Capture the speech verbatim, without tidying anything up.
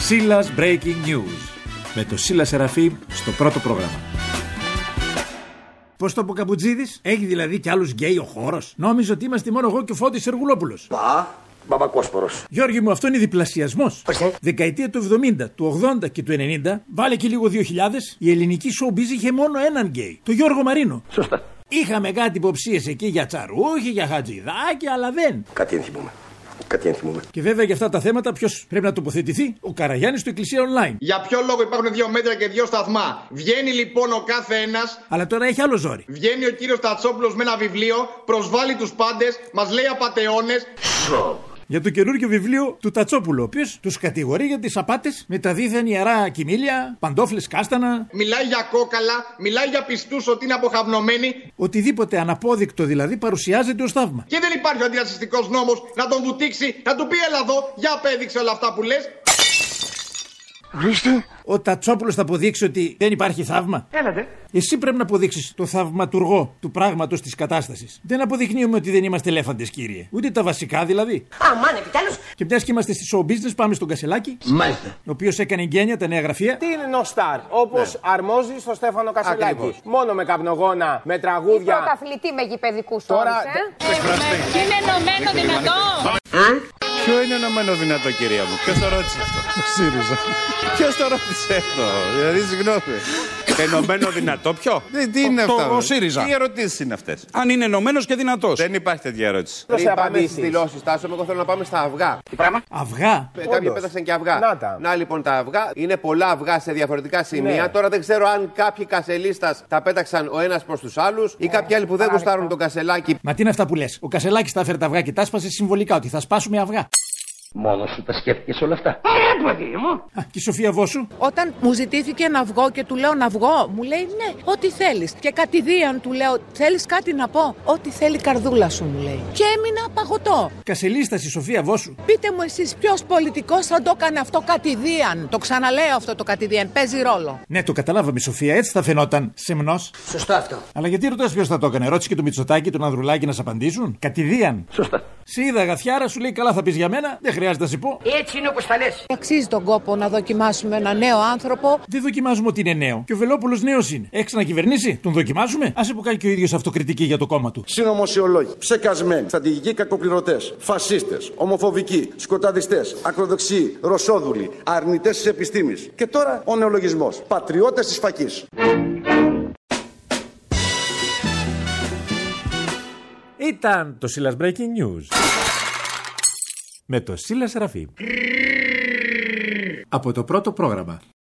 Σίλας Breaking News με το Σίλα Σεραφείμ στο πρώτο πρόγραμμα. Πώς το πω, Καμπουτζίδης, έχει δηλαδή κι άλλους γκέι ο χώρος? Νόμιζα ότι είμαστε μόνο εγώ και ο Φώτης Σεργουλόπουλος. Πα, Μπαμπακόσπορος. Γιώργη μου, αυτό είναι διπλασιασμός. Ορίστε. Δεκαετία του εβδομήντα, του ογδόντα και του ενενήντα, βάλε και λίγο δύο χιλιάδες, η ελληνική showbiz είχε μόνο έναν γκέι, το Γιώργο Μαρίνο. Σωστά. Είχαμε κάτι υποψίες εκεί για τσαρούχη, για χατζηδάκι, αλλά δεν. Κάτι ενθυμούμε. Κάτι ενθυμούμε. Και βέβαια για αυτά τα θέματα ποιος πρέπει να τοποθετηθεί? Ο Καραγιάννης του Εκκλησία Online. Για ποιο λόγο υπάρχουν δύο μέτρα και δύο σταθμά? Βγαίνει λοιπόν ο κάθε ένας. Αλλά τώρα έχει άλλο ζόρι. Βγαίνει ο κύριος Τατσόπουλος με ένα βιβλίο, προσβάλλει τους πάντες, μας λέει απατεώνες. Για το καινούργιο βιβλίο του Τατσόπουλου, ο οποίος τους κατηγορεί για τις απάτες με τα δίθεν ιερά κοιμήλια, παντόφλες κάστανα. Μιλάει για κόκαλα, μιλάει για πιστούς ότι είναι αποχαυνωμένοι. Οτιδήποτε αναπόδεικτο δηλαδή παρουσιάζεται ως θαύμα. Και δεν υπάρχει ο αντιρατσιστικός νόμος να τον βουτήξει, να του πει έλα εδώ, για απέδειξε όλα αυτά που λες. Ορίστε. Ο Τατσόπουλος θα αποδείξει ότι δεν υπάρχει θαύμα. Έλατε. Εσύ πρέπει να αποδείξεις το θαυματουργό του πράγματος της κατάστασης. Δεν αποδεικνύουμε ότι δεν είμαστε ελέφαντες, κύριε. Ούτε τα βασικά δηλαδή. Αμάν, επιτέλους. Και μιας και είμαστε στη show business, πάμε στον Κασελάκη. Μάλιστα. Ο οποίος έκανε γένεια τα νέα γραφεία. Τι είναι νοστάρ, όπως ναι. αρμόζει στο Στέφανο Κασελάκη. Ακριβώς. Μόνο με καπνογόνα, με τραγούδια. Πρωταθλητή με γηπαιδικούς Τώρα... όρους, ε. Είναι ενωμένο δυνατό. Ποιο είναι ενωμένο δυνατό, κυρία μου? Ποιος το ρώτησε αυτό? Ο ΣΥΡΙΖΑ. Ποιος το ρώτησε αυτό? Δηλαδή, συγγνώμη. Ενωμένο δυνατό ποιο? Τι είναι αυτό? Ο ΣΥΡΙΖΑ. Τι ερωτήσεις είναι αυτές? Αν είναι ενωμένος και δυνατός. Δεν υπάρχει τέτοια ερώτηση. Πριν πάμε στις δηλώσεις, Τάσο, εγώ θέλω να πάμε στα αυγά. Τι πράγμα? Αυγά. Ε, Κάποιοι πέταξαν και αυγά. Να τα. Να λοιπόν τα αυγά. Είναι πολλά αυγά σε διαφορετικά σημεία. Ναι. Τώρα δεν ξέρω αν κάποιοι κασελίστας τα πέταξαν ο ένας προς τους άλλους ή κάποιοι άλλοι που δεν γουστάρουν τον Κασελάκη. Μα τι είναι αυτά που λες? Ο Κασελάκης τα έφερε τα αυγά και τα έσπασε συμβολικά ότι θα σπάσουμε αυγά. Μόνος σου τα σκέφτηκες όλα αυτά? Ωραία, παιδί μου. Α, και η Σοφία Βόσου. Όταν μου ζητήθηκε ένα αυγό και του λέω να αυγό, μου λέει ναι, ό,τι θέλεις. Και κατηδίαν του λέω, θέλεις κάτι να πω? Ό,τι θέλει η καρδούλα σου, μου λέει. Και έμεινα παγωτό. Κασελίστας η Σοφία Βόσου. Πείτε μου εσείς ποιος πολιτικός θα το έκανε αυτό κατηδίαν? Το ξαναλέω αυτό το κατηδίαν, παίζει ρόλο. Ναι, το καταλάβαμε, Σοφία, έτσι θα φαινόταν σεμνός. Σωστό αυτό. Αλλά γιατί ρωτάς ποιος θα το έκανε? Ρώτησε και το Μητσοτάκη, τον Ανδρουλάκη να σ' απαντήσουν. Κατηδίαν. Σωστά. Σε είδα γαθιάρα, σου λέει καλά θα πεις για μένα, δεν χρειάζεται να σου πω. Έτσι είναι όπως τα λες. Αξίζει τον κόπο να δοκιμάσουμε ένα νέο άνθρωπο. Δεν δοκιμάζουμε ότι είναι νέο. Και ο Βελόπουλος νέος είναι. Έχεις να κυβερνήσει, τον δοκιμάζουμε. Άσε που κάνει και ο ίδιος αυτοκριτική για το κόμμα του. Συνωμοσιολόγοι, ψεκασμένοι, στρατηγικοί κακοπληρωτές, φασίστες, ομοφοβικοί, σκοταδιστές, ακροδεξιοί, ρωσόδουλοι, αρνητές της επιστήμης. Και τώρα ο νεολογισμός. Πατριώτες της φακής. Ήταν το Σίλας Breaking News με το Σίλα Σεραφείμ από το πρώτο πρόγραμμα.